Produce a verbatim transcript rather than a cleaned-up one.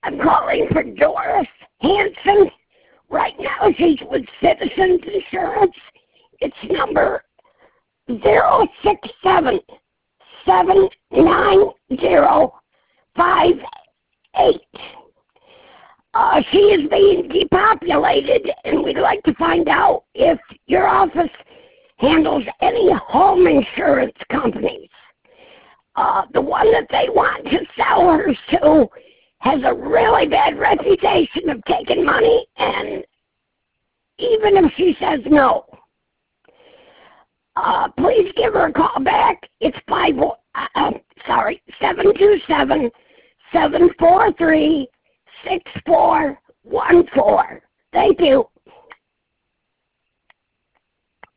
I'm calling for Doris Hanson. Right now she's with Citizens Insurance. It's number zero six seven seven nine zero five eight. Uh, she is being depopulated, and we'd like to find out if your office handles any home insurance companies. Uh, the one that they want to sell her to has a really bad reputation of taking money, and even if she says no, uh, please give her a call back. It's five. Uh, sorry, seven two seven seven four three six four one four. Thank you.